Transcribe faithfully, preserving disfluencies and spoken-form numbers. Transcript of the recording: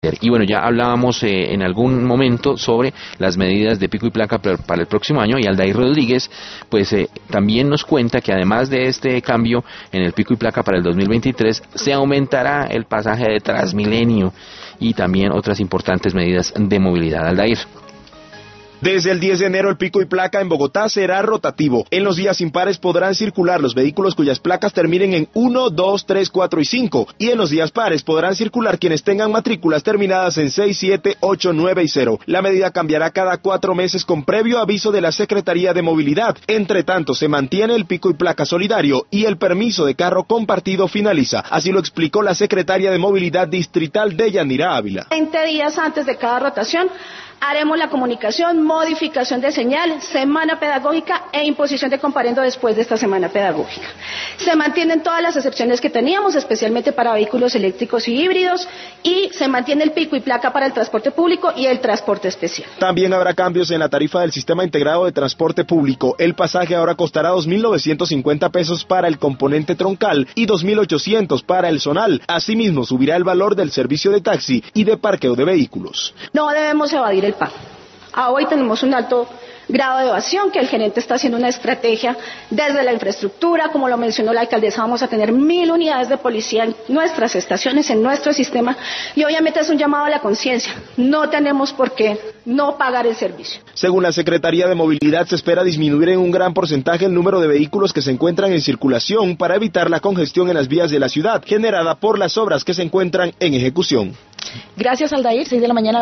Y bueno, ya hablábamos eh, en algún momento sobre las medidas de pico y placa para, para el próximo año, y Aldair Rodríguez pues eh, también nos cuenta que además de este cambio en el pico y placa para el dos mil veintitrés, se aumentará el pasaje de Transmilenio y también otras importantes medidas de movilidad. Aldair. Desde el diez de enero el pico y placa en Bogotá será rotativo. En los días impares podrán circular los vehículos cuyas placas terminen en uno, dos, tres, cuatro y cinco, y en los días pares podrán circular quienes tengan matrículas terminadas en seis, siete, ocho, nueve y cero. La medida cambiará cada cuatro meses con previo aviso de la Secretaría de Movilidad. Entre tanto, se mantiene el pico y placa solidario y el permiso de carro compartido finaliza. Así lo explicó la secretaria de Movilidad Distrital Deyanira Ávila. veinte días antes de cada rotación haremos la comunicación, modificación de señal, semana pedagógica e imposición de comparendo después de esta semana pedagógica. Se mantienen todas las excepciones que teníamos, especialmente para vehículos eléctricos y híbridos, y se mantiene el pico y placa para el transporte público y el transporte especial. También habrá cambios en la tarifa del Sistema Integrado de Transporte Público. El pasaje ahora costará dos mil novecientos cincuenta pesos para el componente troncal y dos mil ochocientos para el zonal. Asimismo, subirá el valor del servicio de taxi y de parqueo de vehículos. No debemos evadir el pago. A hoy tenemos un alto grado de evasión, que el gerente está haciendo una estrategia desde la infraestructura, como lo mencionó la alcaldesa, vamos a tener mil unidades de policía en nuestras estaciones, en nuestro sistema, y obviamente es un llamado a la conciencia, no tenemos por qué no pagar el servicio. Según la Secretaría de Movilidad, se espera disminuir en un gran porcentaje el número de vehículos que se encuentran en circulación para evitar la congestión en las vías de la ciudad, generada por las obras que se encuentran en ejecución. Gracias, Aldair. seis de la mañana.